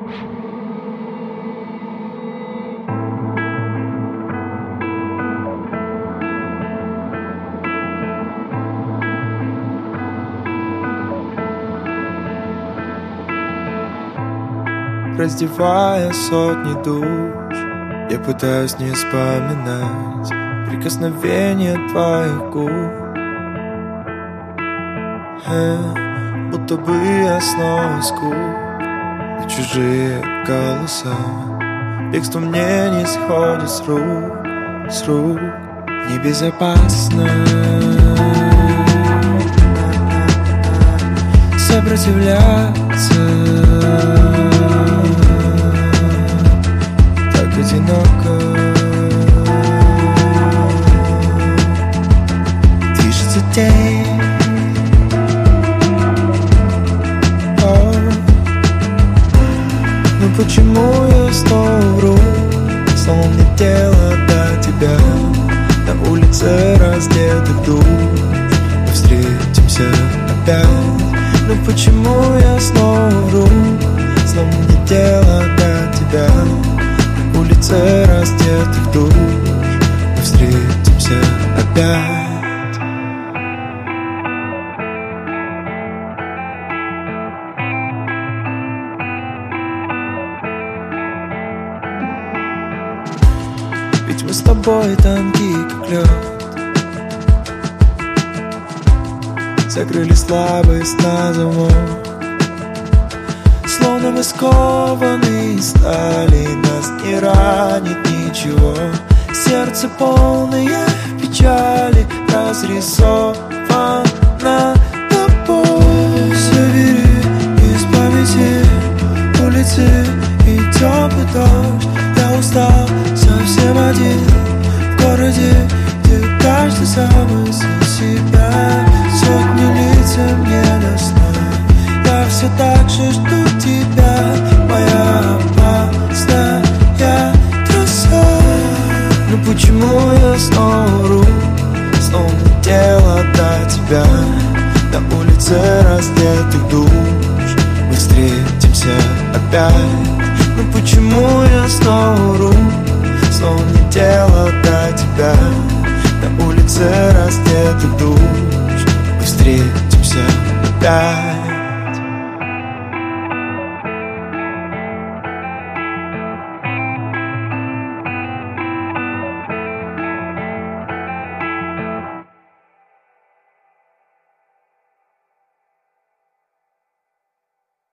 Раздевая сотни душ, я пытаюсь не вспоминать прикосновение твоих губ. Будто бы я снова скуп, и чужие голоса бегство мне не сходит с рук. Небезопасно сопротивляться, так одиноко. Движется день, но почему я снова вру? Снова мне дело до тебя. На улице раздетых душ мы встретимся опять. Но почему я снова вру? Снова мне дело до тебя. На улице раздетых душ мы встретимся опять. Ведь мы с тобой тонкие, как лед, закрыли слабость на замок. Словно мы скованы из стали, нас не ранит ничего. Сердце полное печали разрисовано тобой. Забери из памяти улицы и теплый дождь. Я устал, совсем один в городе, где каждый замысел себя. Сотни лиц мне до сна. Я все так же жду тебя, моя опасная трасса. Но почему я снова вру? Снова мне дело до тебя. На улице раздетых душ мы встретимся опять. Но почему я снова вру? Снова мне дело до тебя. На улице раздетых душ мы встретимся опять.